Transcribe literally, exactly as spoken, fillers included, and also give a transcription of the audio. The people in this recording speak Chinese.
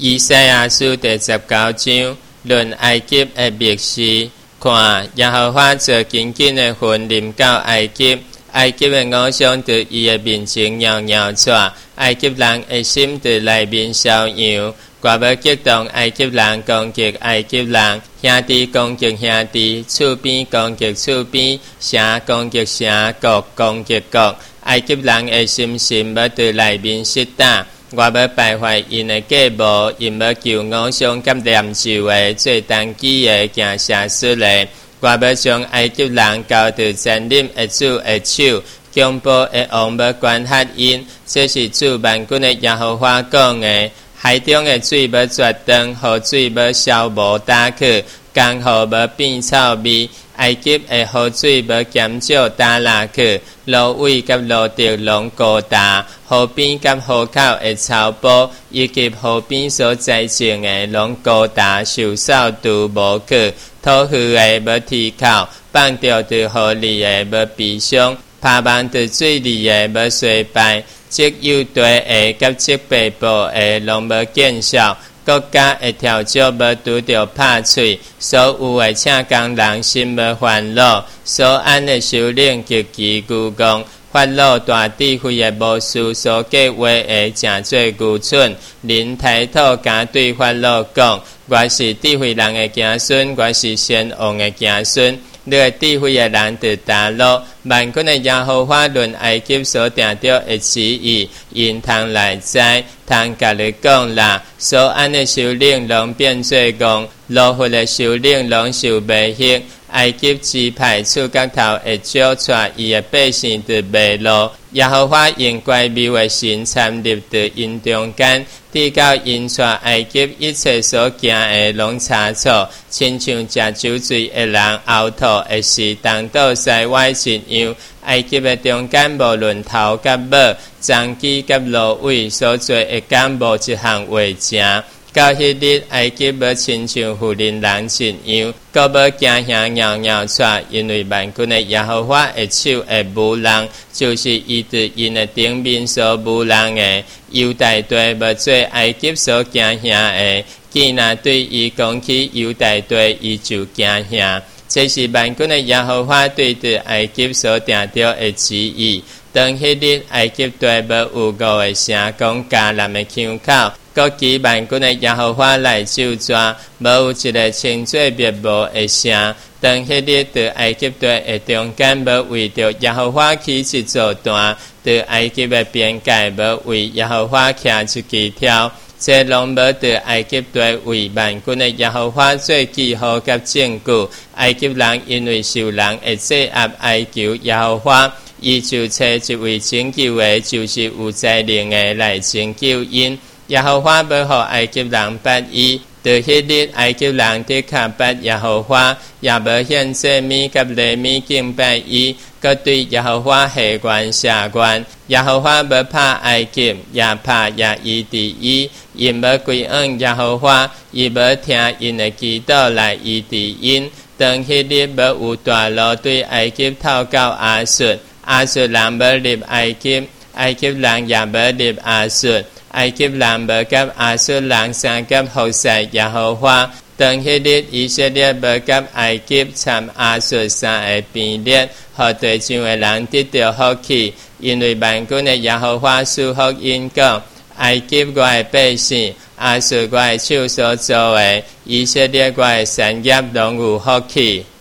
以赛亚书第十九章论埃及的密事，看耶和华就紧紧的魂临到埃及，埃及的偶像在伊的面前摇摇拽，埃及人的心在内面烧扬。我要激动埃及人攻击埃及人，兄弟攻击兄弟，厝边攻击厝边，城攻击城，国攻击国。埃及人的心心要在内面失打。我要败坏因的计谋，因要求偶像甲念咒的做当机的行邪术的。我要将埃及人交到占领的主的手，恐怖的王要管辖因。这是主万军的耶和华讲的。海中的水要绝断，河水要消无打去，江河要变臭味。埃及的河水要减少打落去，芦苇甲芦竹拢高大，河边甲河口的草坡，以及河边所栽种的拢高大，受扫除无去。吐气的要啼口，放着在河里的要悲伤，拍望在水里的要衰败。积有地的甲积北部的拢要见效。国家的条约要拄着拍喙，所有的请工人心要烦恼，所安的首领极其愚戆，法老大智慧的魔术所计划的诚做愚蠢。人抬头敢对法老讲：我是智慧人的子孙，我是先王的子孙。你个智慧的人就打落，万军的耶和华论埃及所定着的旨意，因通来知，通甲你讲啦。所安的首领拢变做戆，落血的首领拢受迷惑。埃及支派出角头会招出伊的百姓就迷路。耶和华用怪谬的神参入在因中间，直到因带埃及一切所行的拢查处，亲像食酒醉的人呕吐的是东倒西歪一样。埃及的中间无论头甲尾，棕枝甲芦苇所做的感无一项话正。到迄日，埃及要亲像妇人人一样，搁要惊吓摇摇拽，因为万军的耶和华的手会无人，就是伊伫因的顶面所无人的。犹大地要做埃及所惊吓的，既若对伊讲起犹大地，伊就惊吓。这是万军的耶和华对着埃及所定着的旨意。当迄日，埃及地要有五个城讲迦南的腔口。国旗万军的耶和华来救抓，无有一个称作灭无的城。当迄日，在埃及地的中间，要为着耶和华起一座坛；在埃及的边界，要为耶和华徛一支条。这拢要在埃及地为万军的耶和华做记号甲证据。埃及人因为受人的制压哀求耶和华，伊就找一位拯救的，就是有才能的来拯救因。耶和华要予埃及人捌伊，在迄日埃及人的确捌耶和华，也要献祭物甲礼物敬拜伊，佮对耶和华下愿下愿。耶和华要拍埃及，也拍也伊伫伊，因要归向耶和华，伊要听因的祈祷来伊伫因。当迄日要有大路对埃及透到亚述，亚述人要入埃及，埃及人也要入亚述。埃及人要甲亚述人相甲服侍耶和华。当迄日以色列要甲埃及参亚述三个边列，互地上的人得到福气，因为万军的耶和华赐福因讲：埃及我的百姓，亚述我的手所做的，以色列我的产业拢有福气。